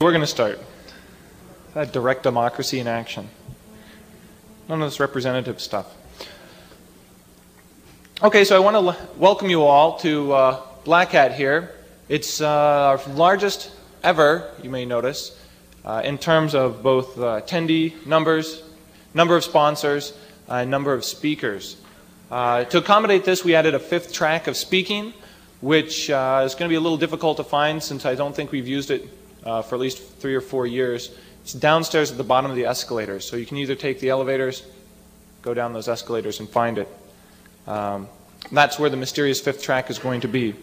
We're going to start. That direct democracy in action. None of this representative stuff. Okay, so I want to welcome you all to Black Hat here. It's our largest ever, you may notice, in terms of both attendee numbers, number of sponsors, and number of speakers. To accommodate this, we added a fifth track of speaking, which is going to be a little difficult to find since I don't think we've used it for at least 3 or 4 years. It's downstairs at the bottom of the escalators, so you can either take the elevators, go down those escalators and find it. That's where the mysterious fifth track is going to be.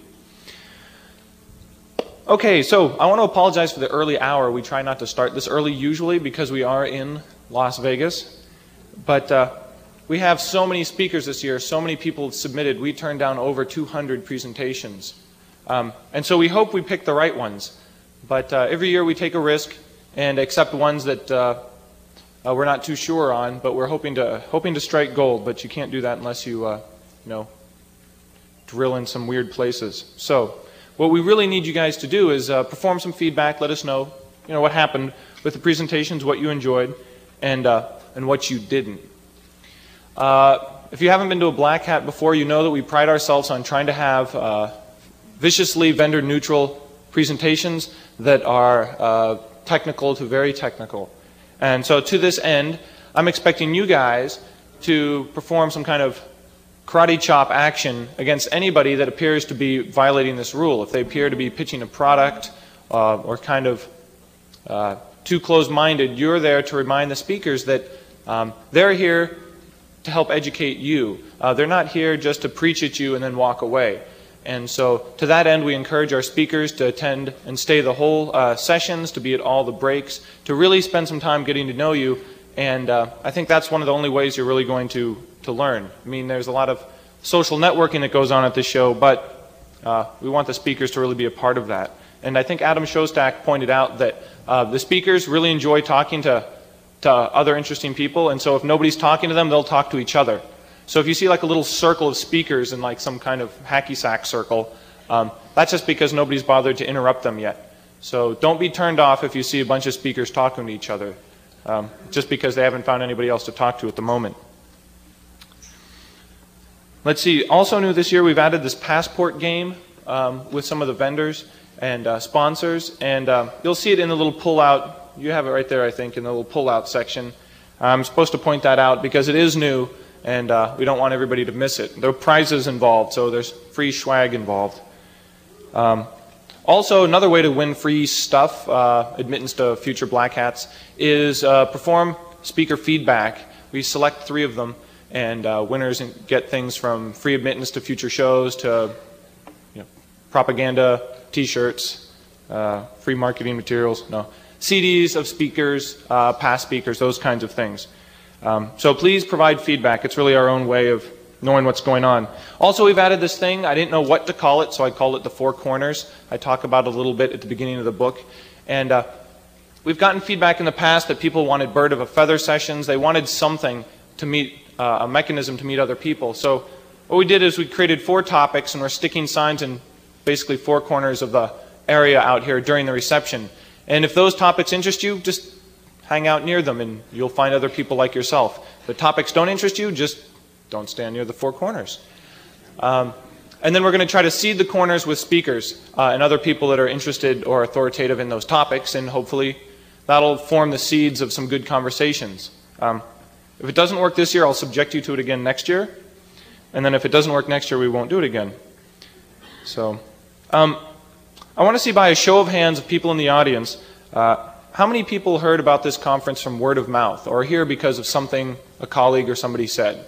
Okay, so I want to apologize for the early hour. We try not to start this early usually because we are in Las Vegas. But we have so many speakers this year, so many people have submitted. We turned down over 200 presentations. And so we hope we pick the right ones. But every year we take a risk and accept ones that we're not too sure on, but we're hoping to strike gold. But you can't do that unless you drill in some weird places. So what we really need you guys to do is perform some feedback. Let us know, what happened with the presentations, what you enjoyed, and what you didn't. If you haven't been to a Black Hat before, you know that we pride ourselves on trying to have viciously vendor-neutral presentations that are technical to very technical. And so to this end, I'm expecting you guys to perform some kind of karate chop action against anybody that appears to be violating this rule. If they appear to be pitching a product or kind of too closed-minded, you're there to remind the speakers that they're here to help educate you. They're not here just to preach at you and then walk away. And so to that end, we encourage our speakers to attend and stay the whole sessions, to be at all the breaks, to really spend some time getting to know you. And I think that's one of the only ways you're really going to learn. I mean, there's a lot of social networking that goes on at this show, but we want the speakers to really be a part of that. And I think Adam Shostak pointed out that the speakers really enjoy talking to other interesting people, and so if nobody's talking to them, they'll talk to each other. So if you see like a little circle of speakers in like some kind of hacky sack circle, that's just because nobody's bothered to interrupt them yet. So don't be turned off if you see a bunch of speakers talking to each other, just because they haven't found anybody else to talk to at the moment. Let's see, also new this year, we've added this passport game with some of the vendors and sponsors, and you'll see it in the little pull-out. You have it right there, I think, in the little pull-out section. I'm supposed to point that out because it is new, and we don't want everybody to miss it. There are prizes involved, so there's free swag involved. Also, another way to win free stuff, admittance to future Black Hats, is perform speaker feedback. We select 3 of them, and winners get things from free admittance to future shows to propaganda, T-shirts, free marketing materials, CDs of speakers, past speakers, those kinds of things. So please provide feedback. It's really our own way of knowing what's going on. Also, we've added this thing. I didn't know what to call it, so I called it the 4 corners. I talk about it a little bit at the beginning of the book. And we've gotten feedback in the past that people wanted bird of a feather sessions. They wanted something to meet, a mechanism to meet other people. So what we did is we created 4 topics, and we're sticking signs in basically 4 corners of the area out here during the reception. And if those topics interest you, just hang out near them and you'll find other people like yourself. If the topics don't interest you, just don't stand near the 4 corners. And then we're going to try to seed the corners with speakers and other people that are interested or authoritative in those topics, and hopefully that'll form the seeds of some good conversations. If it doesn't work this year, I'll subject you to it again next year. And then if it doesn't work next year, we won't do it again. So I want to see by a show of hands of people in the audience, how many people heard about this conference from word of mouth or here because of something a colleague or somebody said?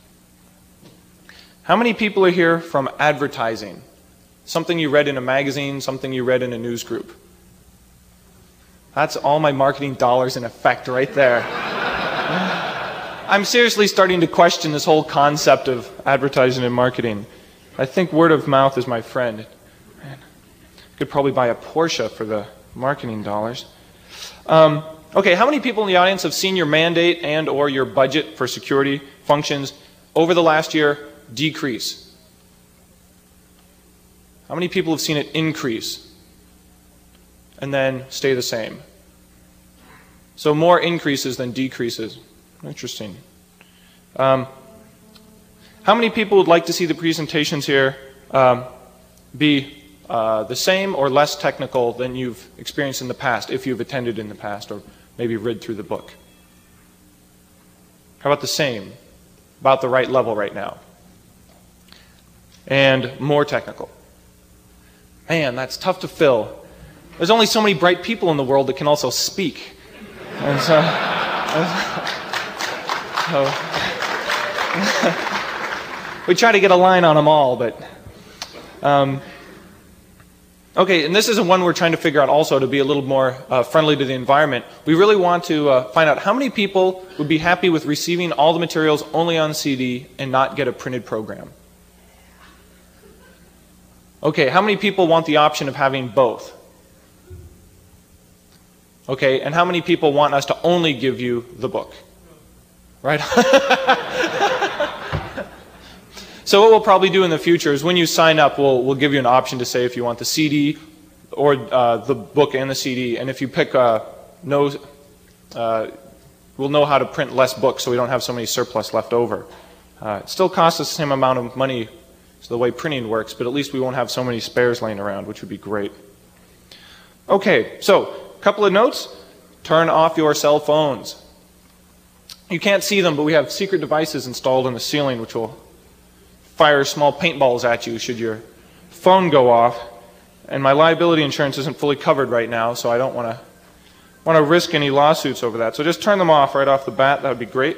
How many people are here from advertising? Something you read in a magazine, something you read in a news group. That's all my marketing dollars in effect right there. I'm seriously starting to question this whole concept of advertising and marketing. I think word of mouth is my friend. Could probably buy a Porsche for the marketing dollars. Okay, how many people in the audience have seen your mandate and or your budget for security functions over the last year decrease? How many people have seen it increase? and then stay the same. So more increases than decreases. Interesting. How many people would like to see the presentations here be the same or less technical than you've experienced in the past, if you've attended in the past or maybe read through the book? How about the same? About the right level right now? And more technical? Man, that's tough to fill. There's only so many bright people in the world that can also speak. And so we try to get a line on them all, but okay, and this is one we're trying to figure out also to be a little more friendly to the environment. We really want to find out how many people would be happy with receiving all the materials only on CD and not get a printed program. Okay, how many people want the option of having both? Okay, and how many people want us to only give you the book? Right? So what we'll probably do in the future is when you sign up, we'll give you an option to say if you want the CD or the book and the CD. And if you pick we'll know how to print less books so we don't have so many surplus left over. It still costs us the same amount of money as the way printing works, but at least we won't have so many spares laying around, which would be great. Okay, so a couple of notes. Turn off your cell phones. You can't see them, but we have secret devices installed in the ceiling which will fire small paintballs at you should your phone go off. And my liability insurance isn't fully covered right now, so I don't want to risk any lawsuits over that. So just turn them off right off the bat. That would be great.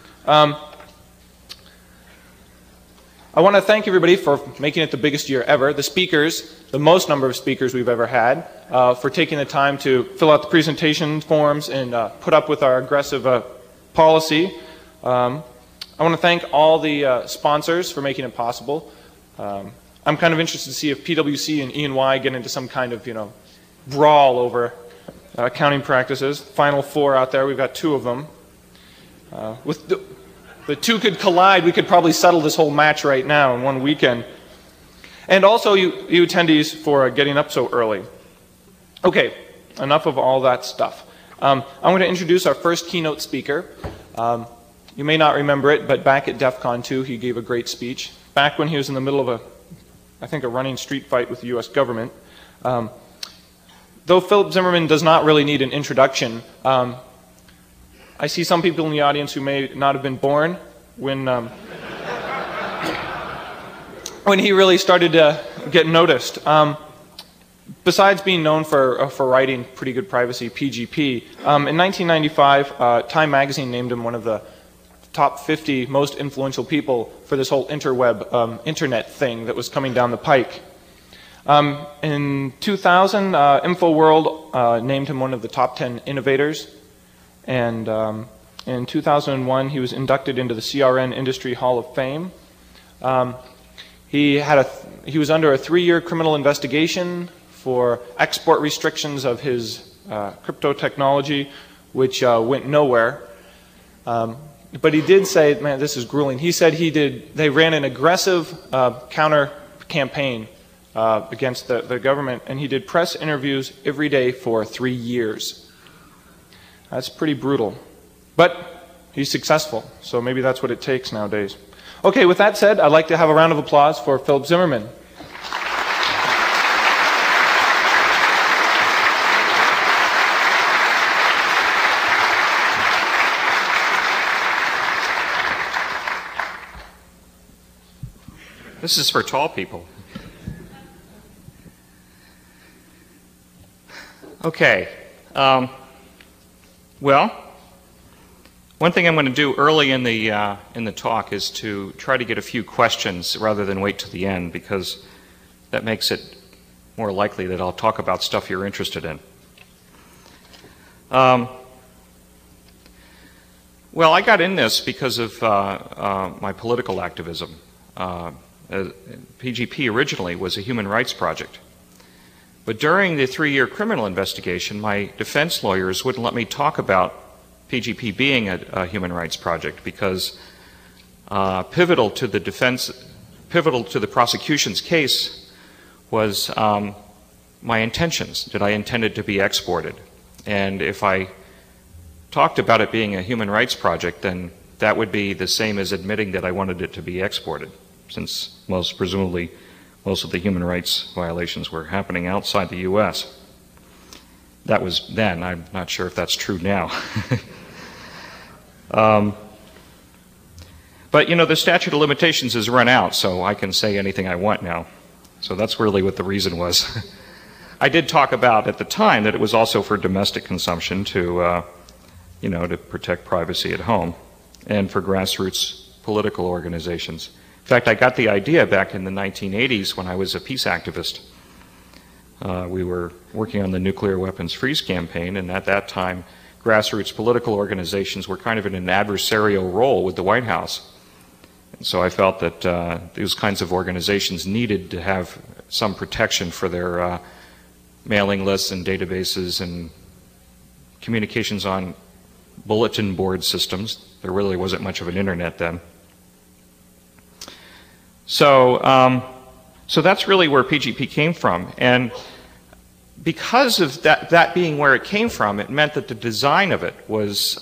I want to thank everybody for making it the biggest year ever. The speakers, the most number of speakers we've ever had, for taking the time to fill out the presentation forms and put up with our aggressive policy. I want to thank all the sponsors for making it possible. I'm kind of interested to see if PwC and E&Y get into some kind of, brawl over accounting practices. Final four out there, we've got two of them. With the two could collide, we could probably settle this whole match right now in one weekend. And also you attendees for getting up so early. Okay, enough of all that stuff. I'm going to introduce our first keynote speaker. You may not remember it, but back at DEF CON 2, he gave a great speech. Back when he was in the middle of I think a running street fight with the U.S. government. Though Philip Zimmermann does not really need an introduction, I see some people in the audience who may not have been born when he really started to get noticed. Besides being known for writing pretty good privacy, PGP, in 1995, Time magazine named him one of the top 50 most influential people for this whole interweb internet thing that was coming down the pike. In 2000, InfoWorld named him one of the top 10 innovators, and in 2001 he was inducted into the CRN Industry Hall of Fame. He was under a 3-year criminal investigation for export restrictions of his crypto technology, which went nowhere. But he did say, man, this is grueling. He said they ran an aggressive counter campaign against the government, and he did press interviews every day for 3 years. That's pretty brutal. But he's successful, so maybe that's what it takes nowadays. Okay, with that said, I'd like to have a round of applause for Philip Zimmermann. This is for tall people. Okay. Well, one thing I'm going to do early in the talk is to try to get a few questions rather than wait to the end, because that makes it more likely that I'll talk about stuff you're interested in. Well, I got in this because of my political activism. PGP originally was a human rights project. But during the 3-year criminal investigation, my defense lawyers wouldn't let me talk about PGP being a human rights project, because pivotal to the prosecution's case was my intentions. Did I intend it to be exported? And if I talked about it being a human rights project, then that would be the same as admitting that I wanted it to be exported, since presumably most of the human rights violations were happening outside the U.S. That was then. I'm not sure if that's true now. But, you know, the statute of limitations has run out, so I can say anything I want now. So that's really what the reason was. I did talk about at the time that it was also for domestic consumption to, you know, to protect privacy at home and for grassroots political organizations. In fact, I got the idea back in the 1980s when I was a peace activist. We were working on the Nuclear Weapons Freeze campaign, and at that time, grassroots political organizations were kind of in an adversarial role with the White House. And so I felt that those kinds of organizations needed to have some protection for their mailing lists and databases and communications on bulletin board systems. There really wasn't much of an internet then. So, so that's really where PGP came from. And because of that being where it came from, it meant that the design of it was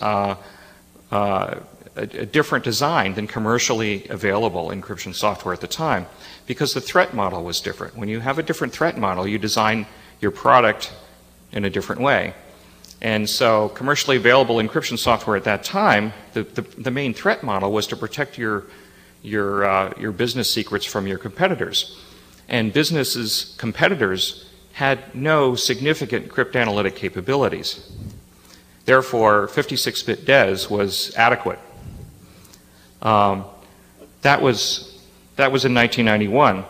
a different design than commercially available encryption software at the time, because the threat model was different. When you have a different threat model, you design your product in a different way. And so commercially available encryption software at that time, the main threat model was to protect your business secrets from your competitors. And businesses' competitors had no significant cryptanalytic capabilities. Therefore, 56-bit DES was adequate. That was in 1991.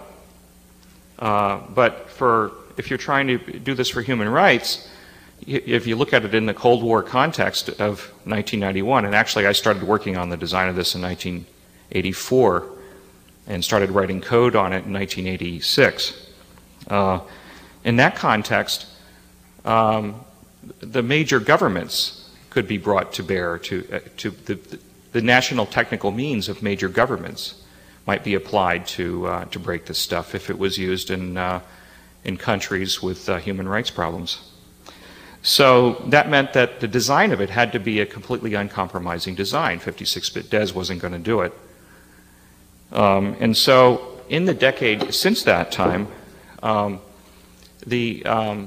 But if you're trying to do this for human rights, if you look at it in the Cold War context of 1991, and actually I started working on the design of this in 1984 and started writing code on it in 1986. In that context, the major governments could be brought to bear to the national technical means of major governments might be applied to break this stuff if it was used in countries with human rights problems. So that meant that the design of it had to be a completely uncompromising design. 56-bit DES wasn't going to do it. And so in the decade since that time, the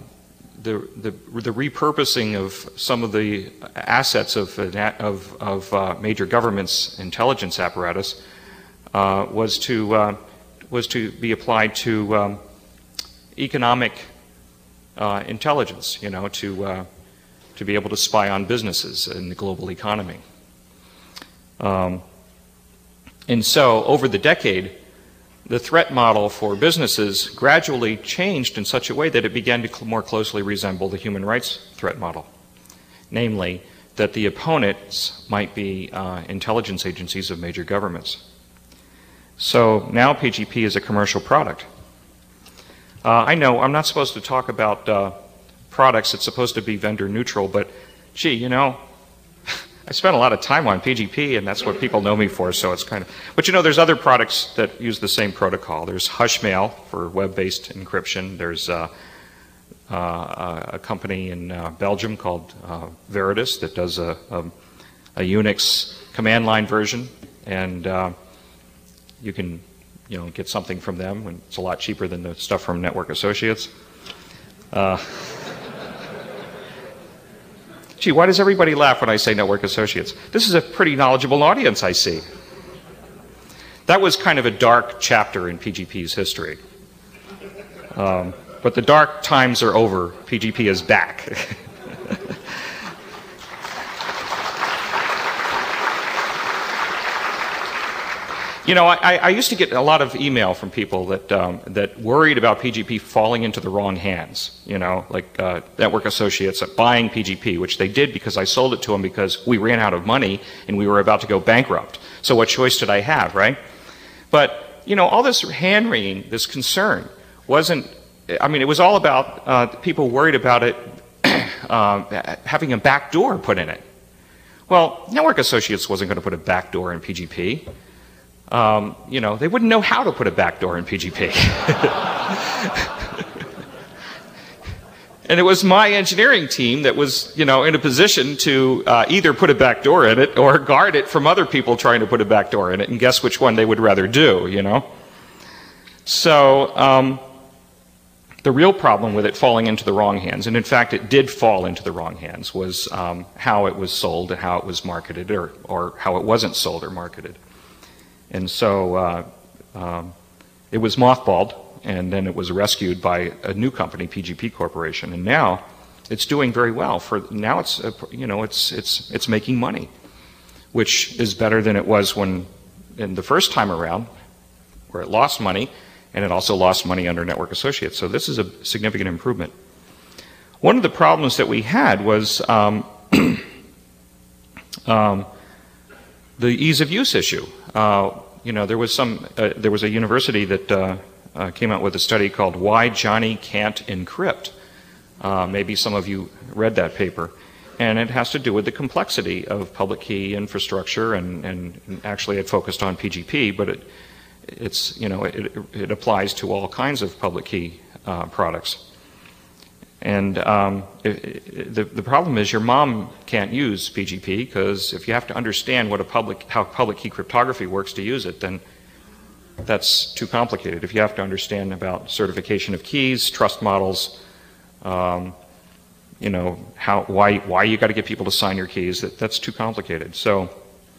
repurposing of some of the assets of major governments' intelligence apparatus was to be applied to economic intelligence, you know, to be able to spy on businesses in the global economy. And so over the decade, the threat model for businesses gradually changed in such a way that it began to more closely resemble the human rights threat model. Namely, that the opponents might be intelligence agencies of major governments. So now PGP is a commercial product. I know I'm not supposed to talk about products. It's supposed to be vendor neutral, but gee, you know, I spent a lot of time on PGP, and that's what people know me for, so it's kind of... But you know, there's other products that use the same protocol. There's Hushmail for web-based encryption. There's a company in Belgium called Veritas that does a Unix command line version, and you can, you know, get something from them, and it's a lot cheaper than the stuff from Network Associates. Gee, why does everybody laugh when I say Network Associates? This is a pretty knowledgeable audience, I see. That was kind of a dark chapter in PGP's history. But the dark times are over. PGP is back. You know, I used to get a lot of email from people that worried about PGP falling into the wrong hands, you know, like Network Associates buying PGP, which they did because I sold it to them because we ran out of money and we were about to go bankrupt. So what choice did I have, right? But, you know, all this hand-wringing, this concern, wasn't, I mean, it was all about people worried about it having a back door put in it. Well, Network Associates wasn't going to put a back door in PGP. You know, they wouldn't know how to put a backdoor in PGP. And it was my engineering team that was, in a position to either put a backdoor in it or guard it from other people trying to put a backdoor in it. And guess which one they would rather do, So the real problem with it falling into the wrong hands, and in fact it did fall into the wrong hands, was how it was sold and how it was marketed, or how it wasn't sold or marketed. And so it was mothballed, and then it was rescued by a new company, PGP Corporation, and now it's doing very well. Now it's making money, which is better than it was when in the first time around, where it lost money, and it also lost money under Network Associates. So this is a significant improvement. One of the problems that we had was the ease of use issue. There was a university that came out with a study called "Why Johnny Can't Encrypt." Maybe some of you read that paper, and it has to do with the complexity of public key infrastructure, and actually it focused on PGP, but it applies to all kinds of public key products. And the problem is your mom can't use PGP, because if you have to understand how public key cryptography works to use it, then that's too complicated. If you have to understand about certification of keys, trust models, why you got to get people to sign your keys, that's too complicated. So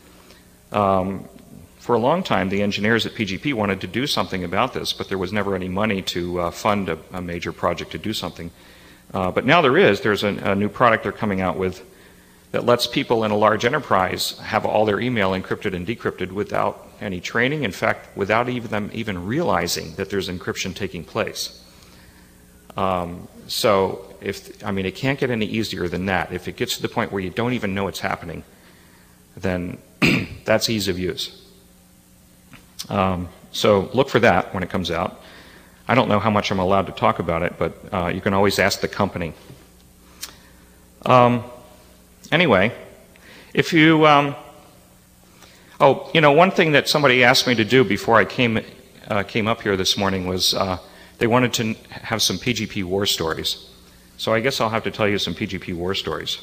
for a long time, the engineers at PGP wanted to do something about this, but there was never any money to fund a major project to do something. But now there's a new product they're coming out with that lets people in a large enterprise have all their email encrypted and decrypted without any training, in fact, without them even realizing that there's encryption taking place. It can't get any easier than that. If it gets to the point where you don't even know it's happening, then that's ease of use. So look for that when it comes out. I don't know how much I'm allowed to talk about it, but you can always ask the company. Anyway, if you, one thing that somebody asked me to do before I came up here this morning was they wanted to have some PGP war stories. So I guess I'll have to tell you some PGP war stories.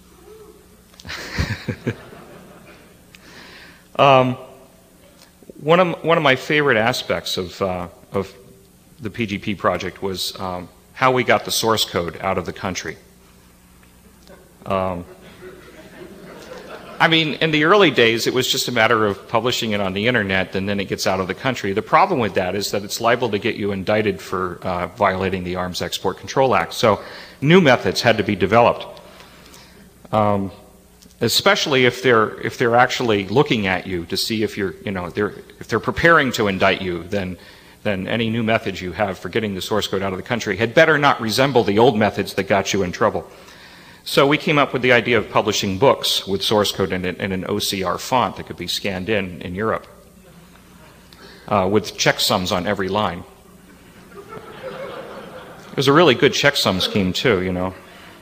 One of my favorite aspects of the PGP project was how we got the source code out of the country. In the early days, it was just a matter of publishing it on the internet, and then it gets out of the country. The problem with that is that it's liable to get you indicted for violating the Arms Export Control Act. So new methods had to be developed, especially if they're actually looking at you to see if if they're preparing to indict you. Then any new methods you have for getting the source code out of the country had better not resemble the old methods that got you in trouble. So we came up with the idea of publishing books with source code in an OCR font that could be scanned in Europe, with checksums on every line. It was a really good checksum scheme too,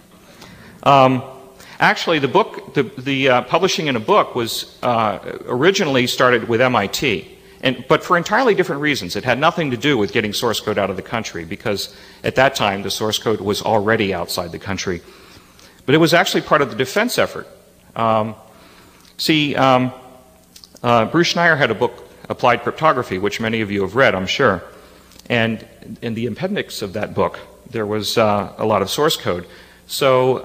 Actually, the publishing in a book was originally started with MIT, but for entirely different reasons. It had nothing to do with getting source code out of the country, because at that time the source code was already outside the country. But it was actually part of the defense effort. Bruce Schneier had a book, Applied Cryptography, which many of you have read, I'm sure. And in the appendix of that book, there was a lot of source code. So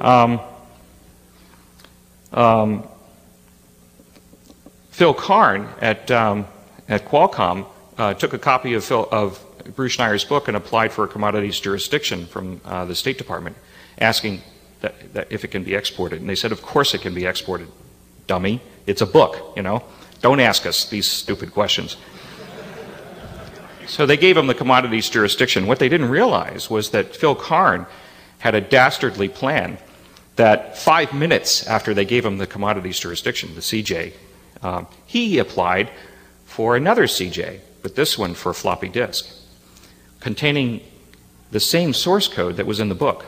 Phil Karn at Qualcomm took a copy of Bruce Schneier's book and applied for a commodities jurisdiction from the State Department, asking that if it can be exported. And they said, of course it can be exported, dummy. It's a book, Don't ask us these stupid questions. So they gave him the commodities jurisdiction. What they didn't realize was that Phil Karn had a dastardly plan that 5 minutes after they gave him the commodities jurisdiction, the CJ, he applied for another CJ, but this one for a floppy disk, containing the same source code that was in the book.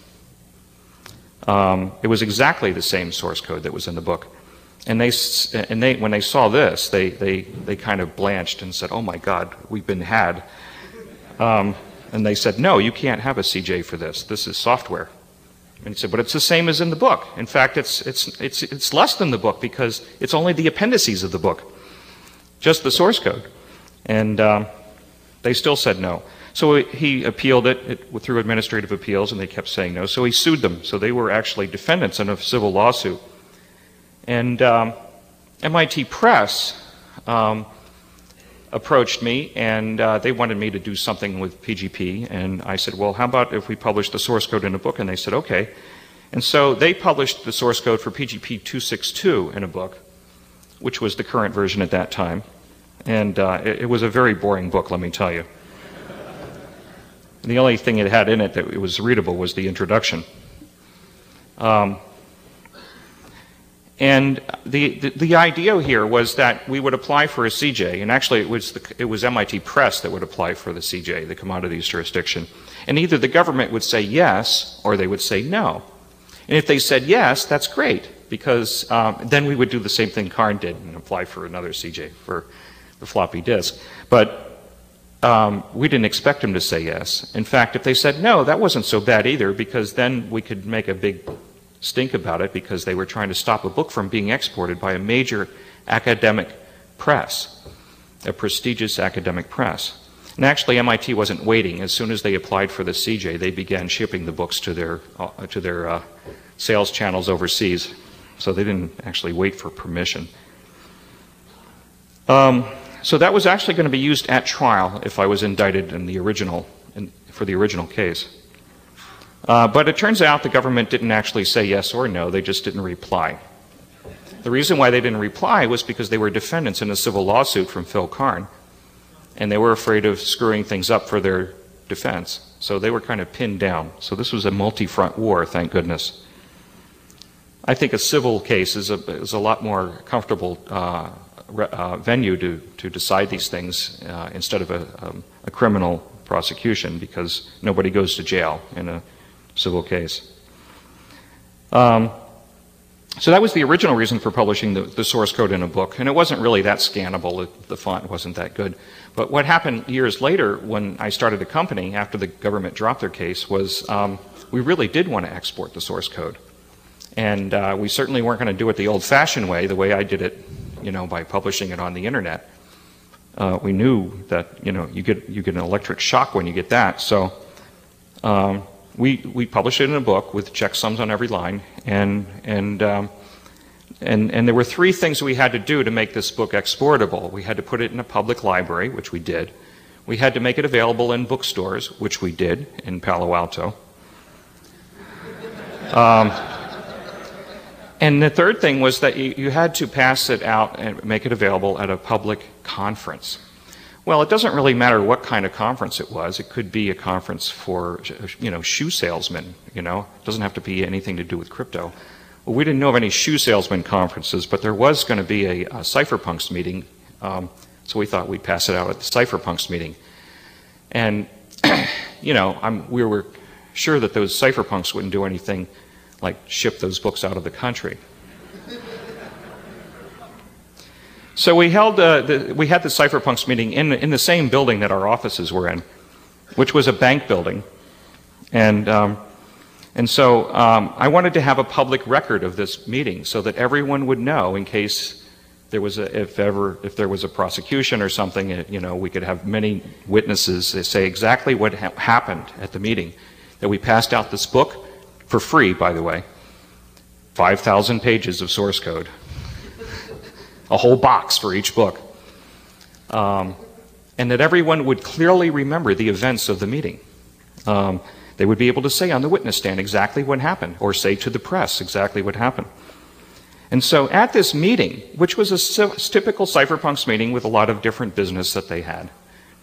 It was exactly the same source code that was in the book. And when they saw this, they kind of blanched and said, "Oh my God, we've been had." And they said, no, you can't have a CJ for this. This is software. And he said, but it's the same as in the book. In fact, it's less than the book because it's only the appendices of the book, just the source code. And they still said no. So he appealed it through administrative appeals, and they kept saying no. So he sued them. So they were actually defendants in a civil lawsuit. And MIT Press approached me, and they wanted me to do something with PGP. And I said, well, how about if we publish the source code in a book? And they said, okay. And so they published the source code for PGP 262 in a book, which was the current version at that time. And it was a very boring book, let me tell you. The only thing it had in it that it was readable was the introduction. And the idea here was that we would apply for a CJ, and actually it was MIT Press that would apply for the CJ, the commodities jurisdiction. And either the government would say yes, or they would say no. And if they said yes, that's great, because then we would do the same thing Karn did and apply for another CJ for the floppy disk. But we didn't expect them to say yes. In fact, if they said no, that wasn't so bad either, because then we could make a big stink about it, because they were trying to stop a book from being exported by a major academic press, a prestigious academic press. And actually, MIT wasn't waiting. As soon as they applied for the CJ, they began shipping the books to their sales channels overseas. So they didn't actually wait for permission. So that was actually going to be used at trial if I was indicted in the original, for the original case. But it turns out the government didn't actually say yes or no, they just didn't reply. The reason why they didn't reply was because they were defendants in a civil lawsuit from Phil Karn, and they were afraid of screwing things up for their defense. So they were kind of pinned down. So this was a multi-front war, thank goodness. I think a civil case is a lot more comfortable venue to decide these things instead of a criminal prosecution, because nobody goes to jail in a civil case. So that was the original reason for publishing the source code in a book, and it wasn't really that scannable. The font wasn't that good. But what happened years later when I started a company after the government dropped their case was we really did want to export the source code. And we certainly weren't going to do it the old-fashioned way, the way I did it, by publishing it on the internet. We knew that, you get an electric shock when you get that. So we published it in a book with checksums on every line, and there were three things we had to do to make this book exportable. We had to put it in a public library, which we did. We had to make it available in bookstores, which we did in Palo Alto. And the third thing was that you had to pass it out and make it available at a public conference. Well, it doesn't really matter what kind of conference it was. It could be a conference for, shoe salesmen, It doesn't have to be anything to do with crypto. Well, we didn't know of any shoe salesman conferences, but there was going to be a cypherpunks meeting, so we thought we'd pass it out at the cypherpunks meeting. And, we were sure that those cypherpunks wouldn't do anything like ship those books out of the country. So we had the cypherpunks meeting in the same building that our offices were in, which was a bank building, and so I wanted to have a public record of this meeting so that everyone would know, in case there was if there was a prosecution or something, we could have many witnesses that say exactly what happened at the meeting, that we passed out this book for free, by the way, 5,000 pages of source code. A whole box for each book. And that everyone would clearly remember the events of the meeting. They would be able to say on the witness stand exactly what happened, or say to the press exactly what happened. And so at this meeting, which was a typical cypherpunks meeting with a lot of different business that they had,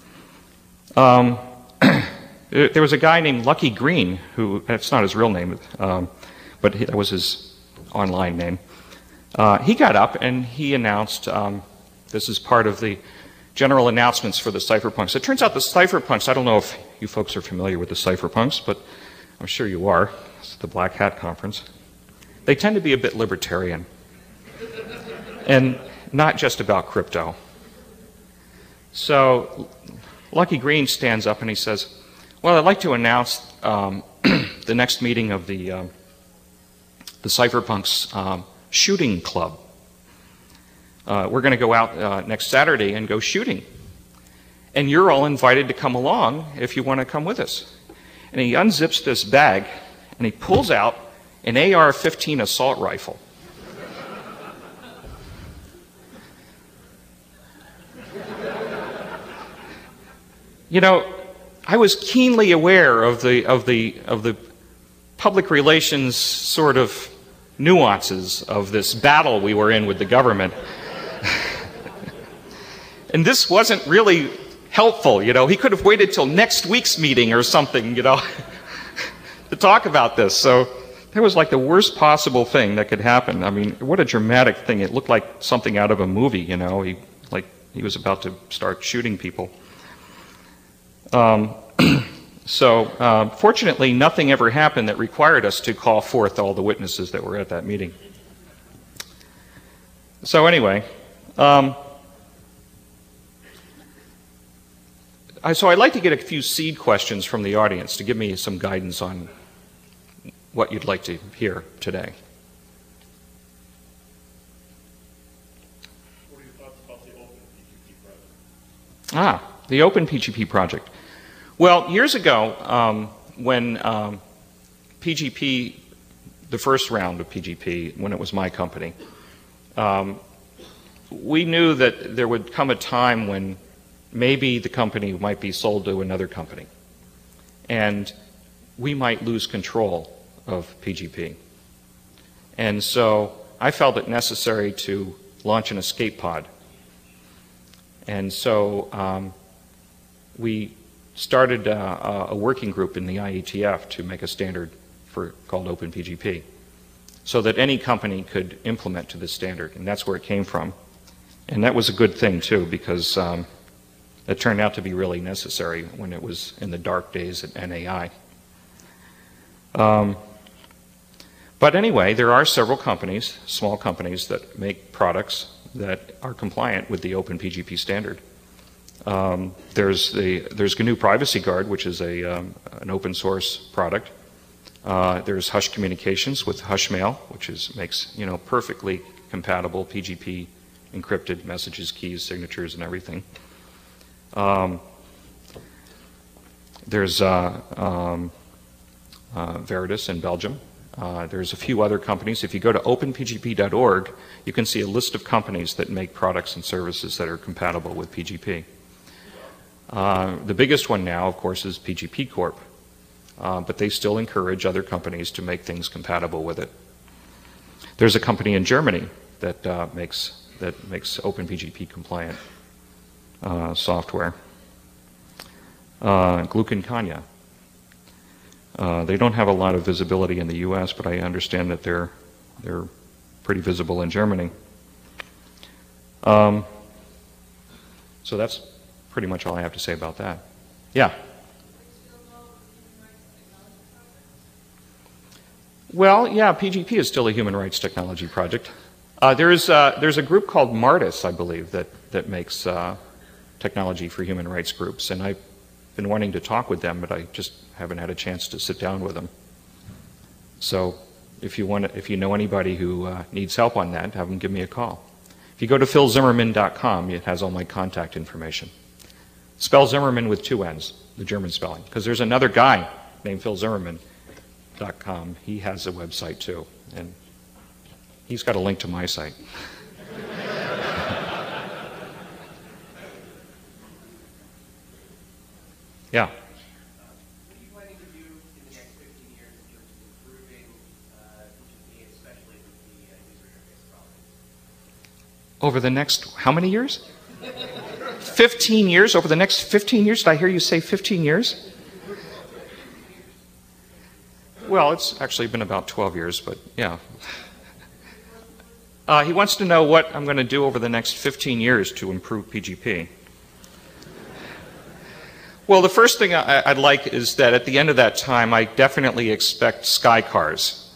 there was a guy named Lucky Green, who, that's not his real name, but that was his online name. He got up and he announced, this is part of the general announcements for the cypherpunks. It turns out the cypherpunks, I don't know if you folks are familiar with the cypherpunks, but I'm sure you are. It's the Black Hat Conference. They tend to be a bit libertarian. And not just about crypto. So Lucky Green stands up and he says, Well, I'd like to announce the next meeting of the Cypherpunks shooting club. We're going to go out next Saturday and go shooting. And you're all invited to come along if you want to come with us. And he unzips this bag and he pulls out an AR-15 assault rifle. You know, I was keenly aware of the public relations sort of nuances of this battle we were in with the government. And this wasn't really helpful, you know. He could have waited till next week's meeting or something, you know, to talk about this. So that was like the worst possible thing that could happen. I mean, what a dramatic thing. It looked like something out of a movie, you know. He was about to start shooting people. Fortunately, nothing ever happened that required us to call forth all the witnesses that were at that meeting. So anyway, so I'd like to get a few seed questions from the audience to give me some guidance on what you'd like to hear today. What are your thoughts about the Open PGP project? The Open PGP project. Well, years ago, when PGP, the first round of PGP, when it was my company, we knew that there would come a time when maybe the company might be sold to another company, and we might lose control of PGP. And so I felt it necessary to launch an escape pod. And so we started a working group in the IETF to make a standard called OpenPGP, so that any company could implement to this standard, and that's where it came from. And that was a good thing too, because it turned out to be really necessary when it was in the dark days at NAI. But anyway, there are several companies, small companies, that make products that are compliant with the OpenPGP standard. There's GNU Privacy Guard, which is an open source product. There's Hush Communications with Hushmail, which makes perfectly compatible PGP encrypted messages, keys, signatures, and everything. There's Veritas in Belgium. There's a few other companies. If you go to openpgp.org, you can see a list of companies that make products and services that are compatible with PGP. The biggest one now, of course, is PGP Corp, but they still encourage other companies to make things compatible with it. There's a company in Germany that makes OpenPGP compliant software. Glucan-Kanya. They don't have a lot of visibility in the U.S., but I understand that they're pretty visible in Germany. So that's pretty much all I have to say about that. Yeah. Well, yeah, PGP is still a human rights technology project. There's a group called Martis, I believe, that makes technology for human rights groups, and I've been wanting to talk with them, but I just haven't had a chance to sit down with them. So if you know anybody who needs help on that, have them give me a call. If you go to philzimmermann.com, it has all my contact information. Spell Zimmerman with 2 N's, the German spelling, because there's another guy named philzimmermann.com. He has a website too, and he's got a link to my site. Yeah. What are you planning to do in the next 15 years in terms of improving PGP, especially with the user interface problems? Over the next, how many years? 15 years? Over the next 15 years? Did I hear you say 15 years? Well, it's actually been about 12 years, but yeah. He wants to know what I'm going to do over the next 15 years to improve PGP. Well, the first thing I'd like is that at the end of that time, I definitely expect sky cars.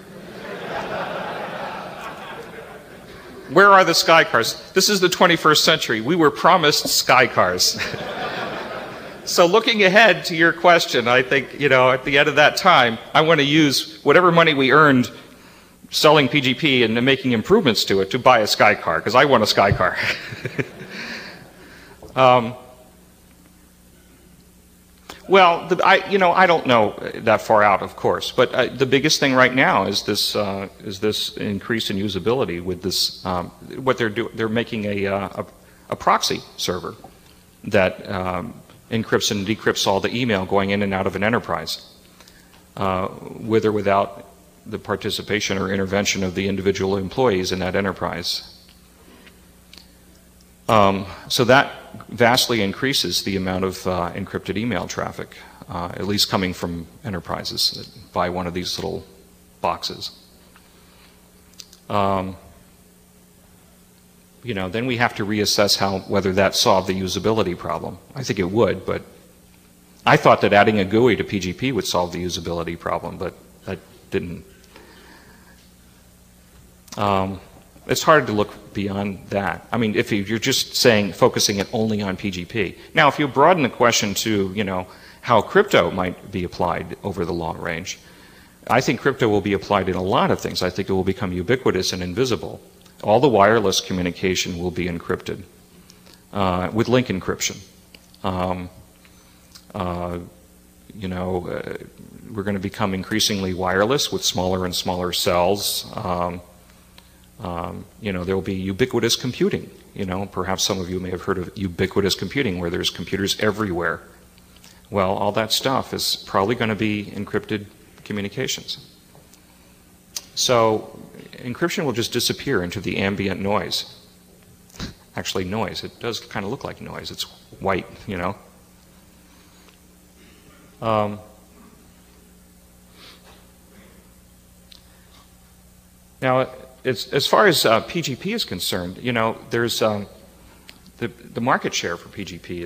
Where are the sky cars? This is the 21st century. We were promised sky cars. So looking ahead to your question, I think, you know, at the end of that time, I want to use whatever money we earned selling PGP and making improvements to it to buy a Sky Car, because I want a Sky Car. Well, I don't know that far out, of course, but the biggest thing right now is this increase in usability with this. What they're doing, they're making a proxy server that encrypts and decrypts all the email going in and out of an enterprise, with or without the participation or intervention of the individual employees in that enterprise. So that vastly increases the amount of encrypted email traffic, at least coming from enterprises that buy one of these little boxes. You know, then we have to reassess whether that solved the usability problem. I think it would, but I thought that adding a GUI to PGP would solve the usability problem, but that didn't. It's hard to look beyond that. I mean, if you're just focusing it only on PGP. Now, if you broaden the question to, you know, how crypto might be applied over the long range, I think crypto will be applied in a lot of things. I think it will become ubiquitous and invisible. All the wireless communication will be encrypted with link encryption. You know, we're going to become increasingly wireless with smaller and smaller cells. You know, there will be ubiquitous computing. You know, perhaps some of you may have heard of ubiquitous computing, where there's computers everywhere. Well, all that stuff is probably going to be encrypted communications. So encryption will just disappear into the ambient noise. Actually, noise. It does kind of look like noise. It's white, you know. Now, as far as PGP is concerned, you know, there's the market share for PGP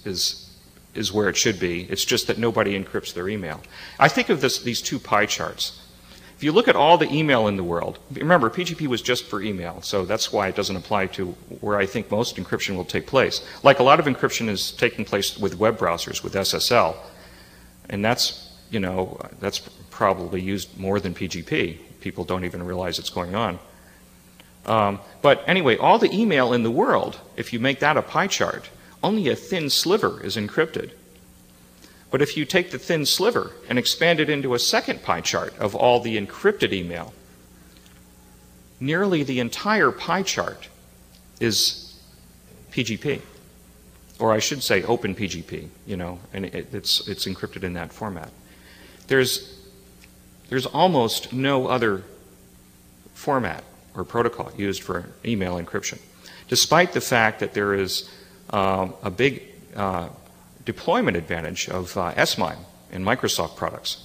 is where it should be. It's just that nobody encrypts their email. I think of these two pie charts. If you look at all the email in the world, remember PGP was just for email, so that's why it doesn't apply to where I think most encryption will take place. Like a lot of encryption is taking place with web browsers, with SSL, and that's, you know, that's probably used more than PGP. People don't even realize it's going on. But anyway, all the email in the world, if you make that a pie chart, only a thin sliver is encrypted. But if you take the thin sliver and expand it into a second pie chart of all the encrypted email, nearly the entire pie chart is PGP. Or I should say open PGP, you know, and it's encrypted in that format. There's almost no other format or protocol used for email encryption, despite the fact that there is a big deployment advantage of SMIME in Microsoft products.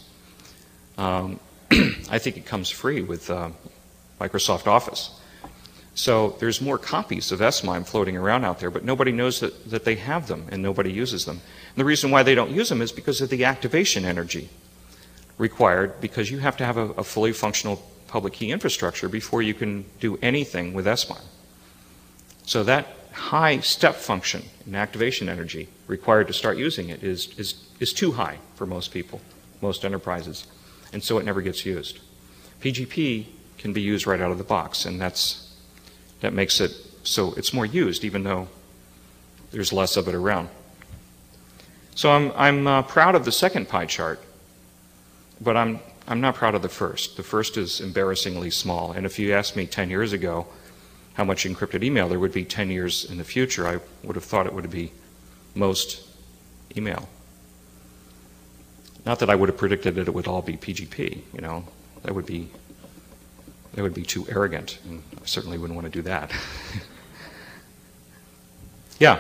I think it comes free with Microsoft Office. So there's more copies of SMIME floating around out there, but nobody knows that they have them and nobody uses them. And the reason why they don't use them is because of the activation energy required, because you have to have a fully functional public key infrastructure before you can do anything with SMIME. So that high step function in activation energy required to start using it is too high for most people, most enterprises, and so it never gets used. PGP can be used right out of the box, and that makes it so it's more used, even though there's less of it around. So I'm proud of the second pie chart, but I'm not proud of the first. The first is embarrassingly small, and if you asked me 10 years ago how much encrypted email there would be 10 years in the future, I would have thought it would be most email. Not that I would have predicted that it would all be PGP, you know. That would be too arrogant, and I certainly wouldn't want to do that. Yeah.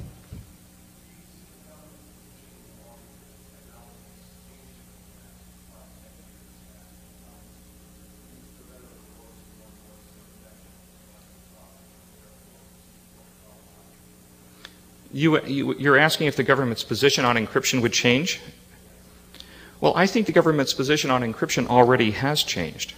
You're asking if the government's position on encryption would change? Well, I think the government's position on encryption already has changed.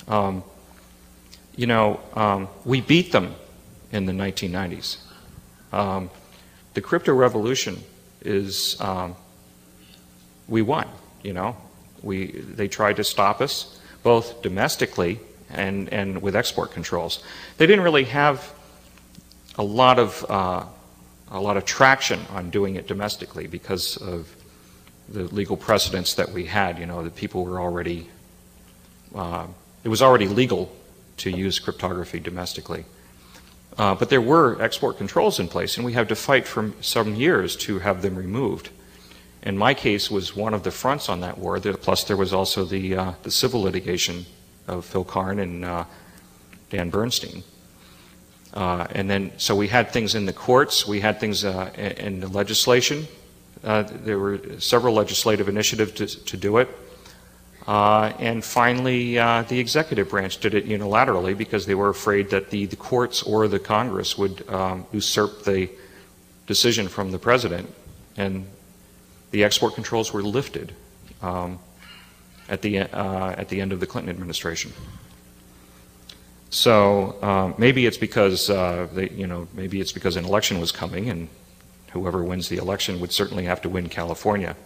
You know, we beat them in the 1990s. The crypto revolution is we won. You know, they tried to stop us both domestically and with export controls. They didn't really have a lot of traction on doing it domestically because of the legal precedents that we had. You know, that people were already it was already legal to use cryptography domestically. But there were export controls in place, and we had to fight for some years to have them removed. And my case was one of the fronts on that war. Plus, there was also the civil litigation of Phil Karn and Dan Bernstein. And then, so we had things in the courts, we had things in the legislation. There were several legislative initiatives to do it. And finally, the executive branch did it unilaterally because they were afraid that the courts or the Congress would usurp the decision from the president. And the export controls were lifted at the end of the Clinton administration. So maybe it's because maybe it's because an election was coming, and whoever wins the election would certainly have to win California.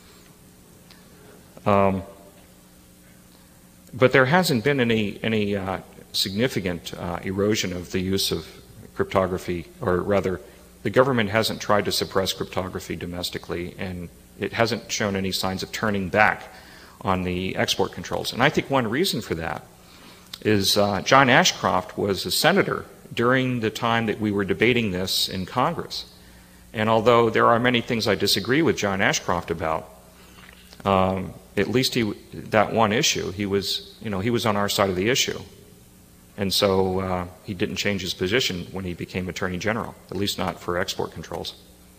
But there hasn't been any significant erosion of the use of cryptography, or rather, the government hasn't tried to suppress cryptography domestically, and it hasn't shown any signs of turning back on the export controls. And I think one reason for that is John Ashcroft was a senator during the time that we were debating this in Congress. And although there are many things I disagree with John Ashcroft about, at least that one issue, he was on our side of the issue. And so he didn't change his position when he became Attorney General, at least not for export controls.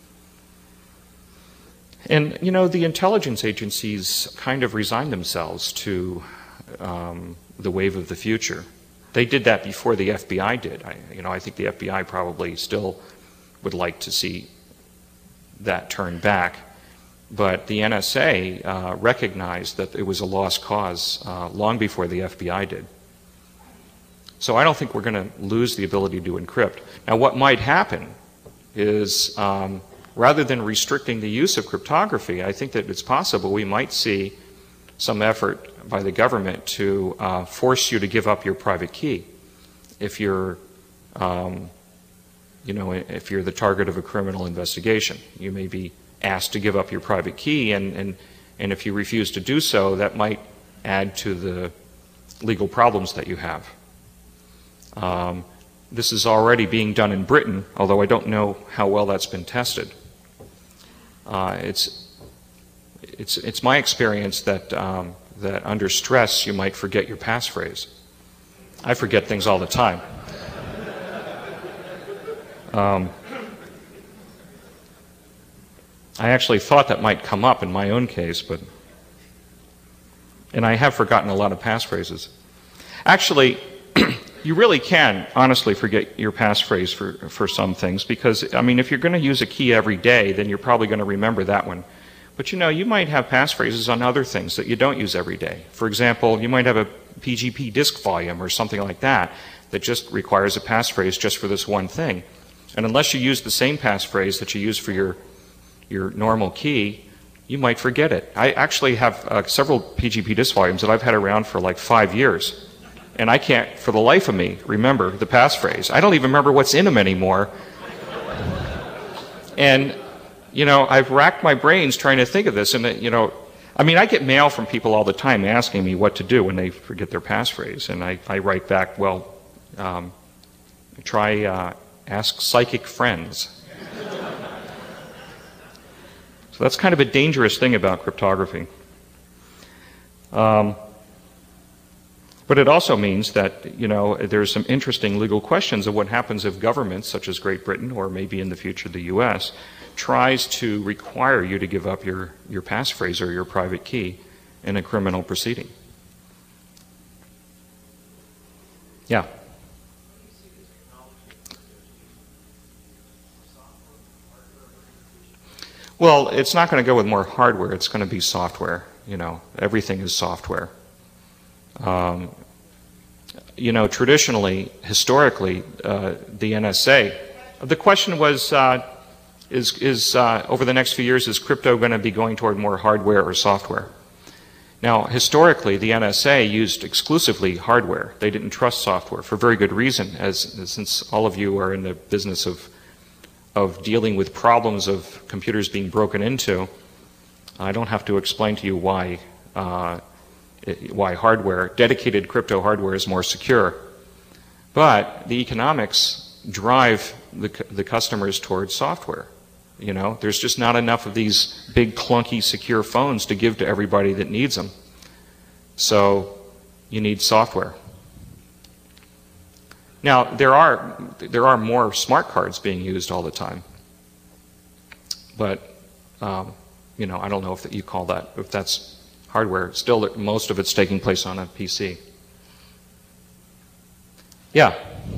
And, the intelligence agencies kind of resigned themselves to the wave of the future. They did that before the FBI did. I think the FBI probably still would like to see that turn back. But the NSA recognized that it was a lost cause long before the FBI did. So I don't think we're going to lose the ability to encrypt. Now, what might happen is, rather than restricting the use of cryptography, I think that it's possible we might see some effort by the government to force you to give up your private key if you're, if you're the target of a criminal investigation. You may be asked to give up your private key, and if you refuse to do so, that might add to the legal problems that you have. This is already being done in Britain, although I don't know how well that's been tested. It's my experience that that under stress you might forget your passphrase. I forget things all the time. I actually thought that might come up in my own case, and I have forgotten a lot of passphrases. Actually, you really can honestly forget your passphrase for some things, because, if you're going to use a key every day, then you're probably going to remember that one. But you might have passphrases on other things that you don't use every day. For example, you might have a PGP disk volume or something like that that just requires a passphrase just for this one thing. And unless you use the same passphrase that you use for your normal key, you might forget it. I actually have several PGP disk volumes that I've had around for like 5 years. And I can't, for the life of me, remember the passphrase. I don't even remember what's in them anymore. And, I've racked my brains trying to think of this. And, I get mail from people all the time asking me what to do when they forget their passphrase. And I write back, well, ask psychic friends. So that's kind of a dangerous thing about cryptography. But it also means that, there's some interesting legal questions of what happens if governments, such as Great Britain, or maybe in the future the U.S., tries to require you to give up your passphrase or your private key in a criminal proceeding. Yeah? Well, it's not going to go with more hardware. It's going to be software. Everything is software. Traditionally, historically, the NSA, the question was, over the next few years, is crypto going to be going toward more hardware or software? Now, historically, the NSA used exclusively hardware. They didn't trust software for very good reason, since all of you are in the business of dealing with problems of computers being broken into. I don't have to explain to you why dedicated crypto hardware is more secure. But the economics drive the customers towards software. You know, there's just not enough of these big, clunky, secure phones to give to everybody that needs them. So you need software. Now, there are more smart cards being used all the time. But, you know, I don't know if you call that, if that's hardware. Still, most of it's taking place on a PC. Yeah.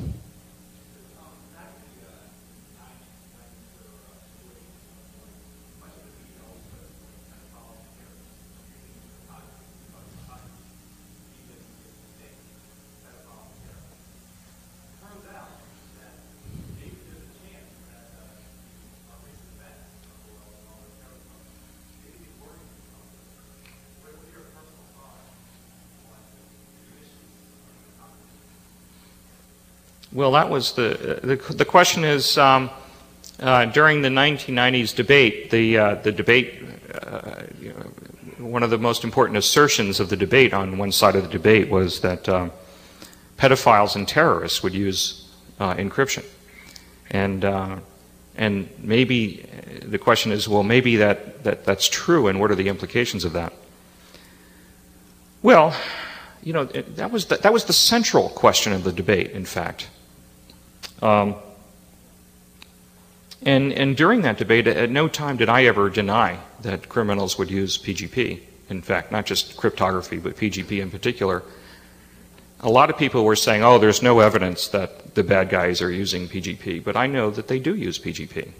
Well, that was the question is, during the 1990s debate, the debate, one of the most important assertions of the debate on one side of the debate was that pedophiles and terrorists would use encryption. And maybe the question is, well, maybe that's true, and what are the implications of that? Well, you know, that was the central question of the debate, in fact. And during that debate, at no time did I ever deny that criminals would use PGP. In fact, not just cryptography, but PGP in particular. A lot of people were saying, oh, there's no evidence that the bad guys are using PGP, but I know that they do use PGP.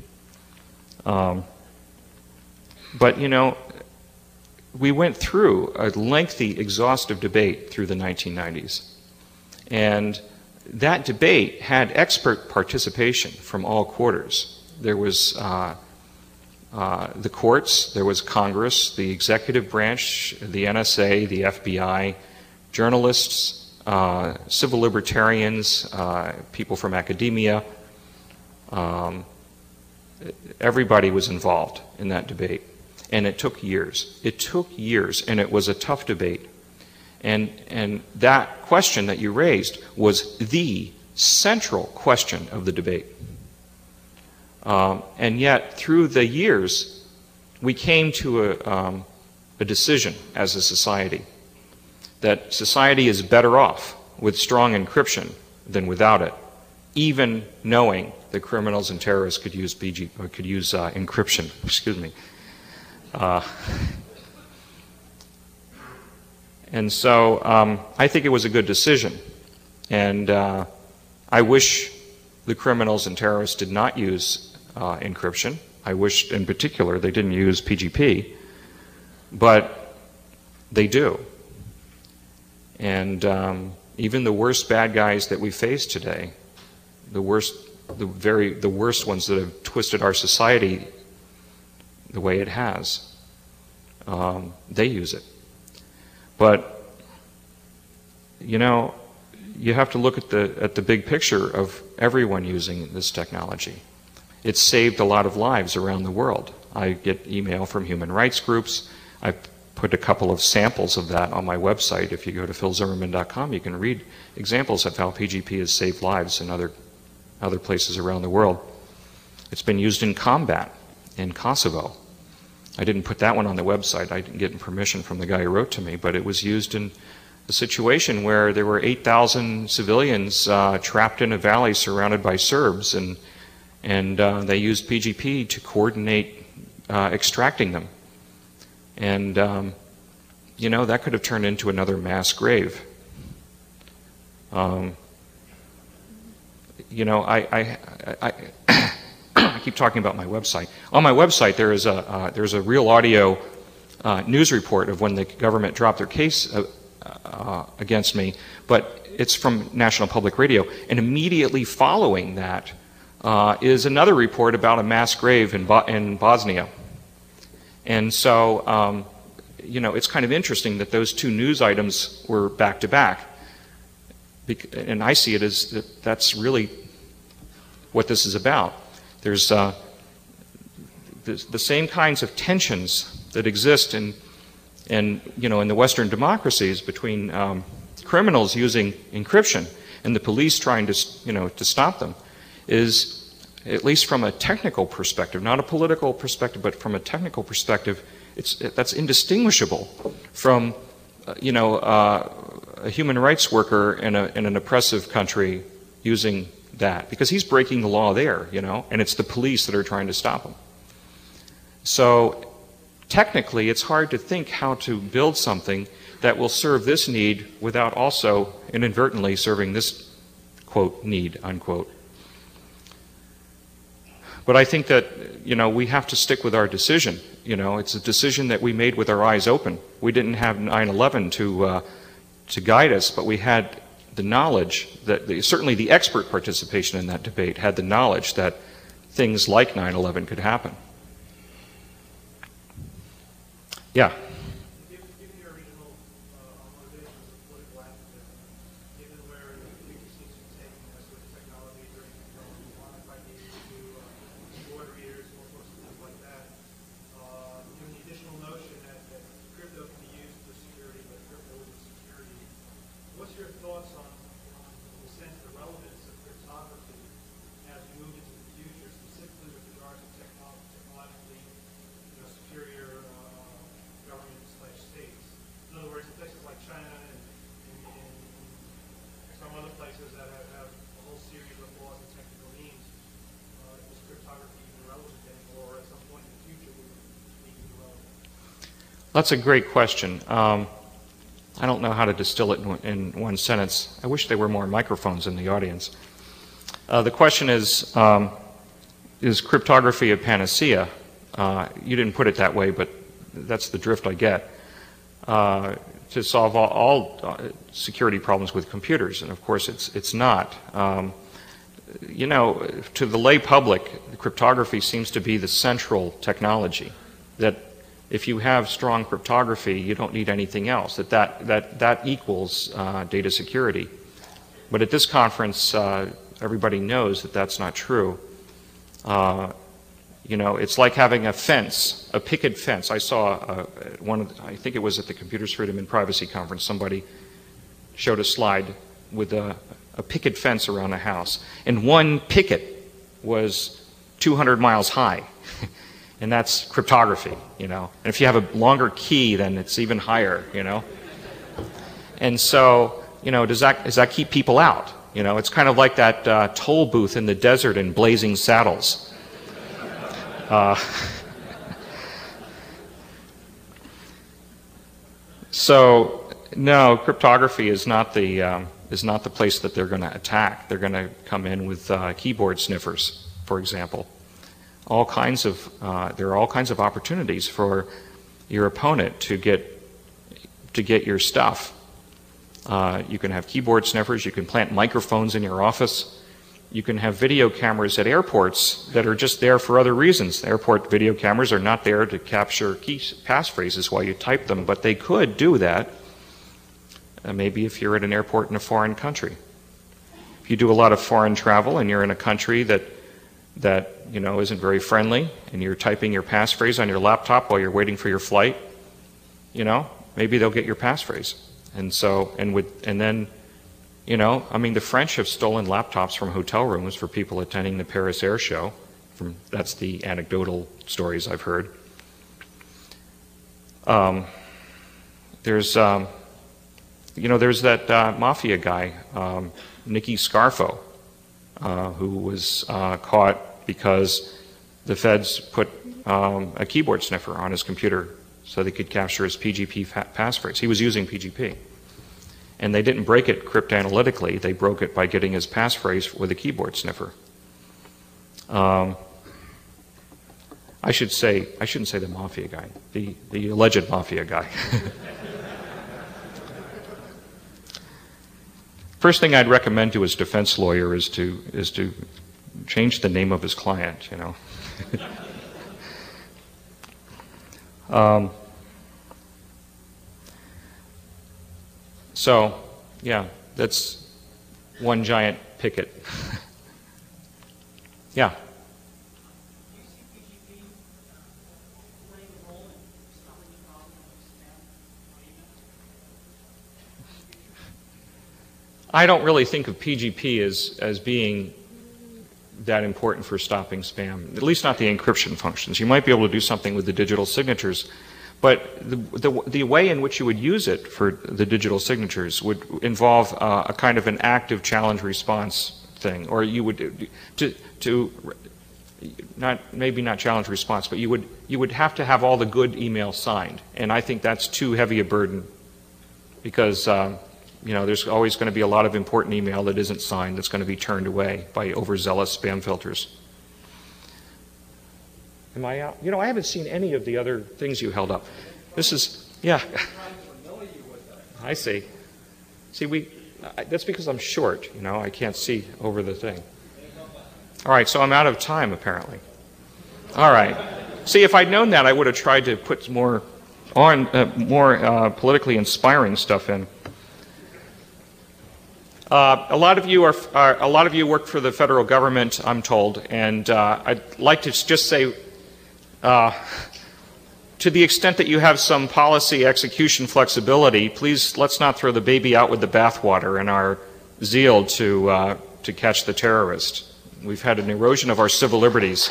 But, you know, we went through a lengthy, exhaustive debate through the 1990s. And that debate had expert participation from all quarters. There was the courts, there was Congress, the executive branch, the NSA, the FBI, journalists, civil libertarians, people from academia. Everybody was involved in that debate. And it took years. It took years, and it was a tough debate. And that question that you raised was the central question of the debate. And yet, through the years, we came to a decision as a society that society is better off with strong encryption than without it, even knowing that criminals and terrorists could use encryption. Excuse me. And so I think it was a good decision. And I wish the criminals and terrorists did not use encryption. I wish, in particular, they didn't use PGP. But they do. And even the worst bad guys that we face today, the worst ones that have twisted our society the way it has, they use it. But, you know, you have to look at the big picture of everyone using this technology. It's saved a lot of lives around the world. I get email from human rights groups. I put a couple of samples of that on my website. If you go to philzimmerman.com, you can read examples of how PGP has saved lives in other places around the world. It's been used in combat in Kosovo. I didn't put that one on the website. I didn't get permission from the guy who wrote to me, but it was used in a situation where there were 8,000 civilians trapped in a valley surrounded by Serbs, and they used PGP to coordinate extracting them. And, you know, that could have turned into another mass grave. You know, I keep talking about my website. On my website, there's a real audio news report of when the government dropped their case against me, but it's from National Public Radio. And immediately following that, is another report about a mass grave in Bosnia. And so, you know, it's kind of interesting that those two news items were back to back. And I see it as that's really what this is about. There's the same kinds of tensions that exist in you know, in the Western democracies between criminals using encryption and the police trying to, you know, to stop them, is, at least from a technical perspective, not a political perspective, but from a technical perspective, that's indistinguishable from, you know, a human rights worker in an oppressive country using that, because he's breaking the law there, you know, and it's the police that are trying to stop him. So technically, it's hard to think how to build something that will serve this need without also inadvertently serving this, quote, need, unquote. But I think that, you know, we have to stick with our decision. You know, it's a decision that we made with our eyes open. We didn't have 9/11 to guide us, but we had the knowledge that, certainly the expert participation in that debate had the knowledge that things like 9/11 could happen. Yeah. Given your original motivations of political activism, given where the future seems to be taking us with technology, ranging from Wi-Fi to board readers, all sorts of things like that, given the additional notion that crypto can be used for security, but crypto isn't security, what's your thoughts on the sense, the relevance of cryptography as we move into the future, specifically with regards to technologically, you know, superior government/states. In other words, places like China and some other places that have a whole series of laws and technical means, is cryptography even relevant anymore, or at some point in the future will it be relevant? That's a great question. I don't know how to distill it in one sentence. I wish there were more microphones in the audience. The question is cryptography a panacea? You didn't put it that way, but that's the drift I get. To solve all security problems with computers, and of course it's not. You know, to the lay public, cryptography seems to be the central technology. That if you have strong cryptography, you don't need anything else. That equals data security. But at this conference, everybody knows that that's not true. You know, it's like having a fence, a picket fence. I saw I think it was at the Computers, Freedom, and Privacy Conference, somebody showed a slide with a picket fence around a house. And one picket was 200 miles high. And that's cryptography, you know. And if you have a longer key, then it's even higher, you know. And so, you know, does that keep people out? You know, it's kind of like that toll booth in the desert in Blazing Saddles. So no, cryptography is not the place that they're going to attack. They're going to come in with keyboard sniffers, for example. There are all kinds of opportunities for your opponent to get your stuff. You can have keyboard sniffers. You can plant microphones in your office. You can have video cameras at airports that are just there for other reasons. Airport video cameras are not there to capture passphrases while you type them, but they could do that. Maybe if you're at an airport in a foreign country. If you do a lot of foreign travel and you're in a country that you know isn't very friendly, and you're typing your passphrase on your laptop while you're waiting for your flight, you know, maybe they'll get your passphrase. And then. You know, I mean, the French have stolen laptops from hotel rooms for people attending the Paris Air Show. That's the anecdotal stories I've heard. There's that mafia guy, Nicky Scarfo, who was caught because the feds put a keyboard sniffer on his computer so they could capture his PGP passphrase. He was using PGP. And they didn't break it cryptanalytically. They broke it by getting his passphrase with a keyboard sniffer. I shouldn't say the mafia guy, the alleged mafia guy. First thing I'd recommend to his defense lawyer is to change the name of his client, you know. So, yeah, that's one giant picket. Yeah. Do you see PGP playing a role in stopping the problem of spam on email? I don't really think of PGP as being that important for stopping spam, at least not the encryption functions. You might be able to do something with the digital signatures, but the way in which you would use it for the digital signatures would involve a kind of an active challenge response thing, or you would maybe not challenge response, but you would have to have all the good emails signed, and I think that's too heavy a burden because you know, there's always going to be a lot of important email that isn't signed that's going to be turned away by overzealous spam filters. Am I out? You know, I haven't seen any of the other things you held up. This is, yeah. I see. See, that's because I'm short, you know, I can't see over the thing. All right, so I'm out of time, apparently. All right. See, if I'd known that, I would have tried to put more politically inspiring stuff in. A lot of you work for the federal government, I'm told, and I'd like to just say, to the extent that you have some policy execution flexibility, please let's not throw the baby out with the bathwater in our zeal to catch the terrorist. We've had an erosion of our civil liberties.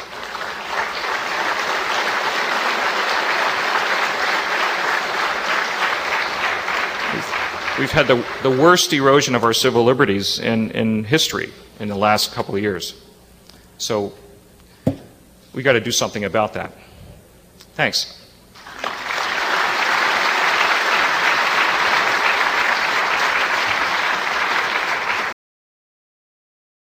We've had the worst erosion of our civil liberties in history in the last couple of years. So we got to do something about that. Thanks.